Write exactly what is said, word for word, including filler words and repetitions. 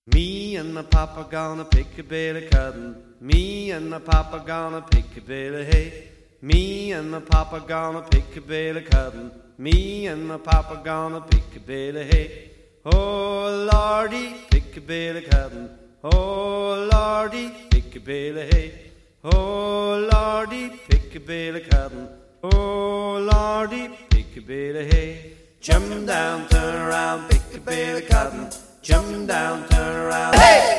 Me and my papa gonna pick a bale of cotton. Me and my papa gonna pick a bale of hay. Me and my papa gonna pick a bale of cotton. Me and my papa gonna pick a bale of hay. Oh Lordy, pick a bale of cotton. Oh Lordy, pick a bale of hay. Oh Lordy, pick a bale of cotton. Oh Lordy, pick a bale of hay. Jump down, turn around, pick a bale of cotton. Jump down, turn around. Hey!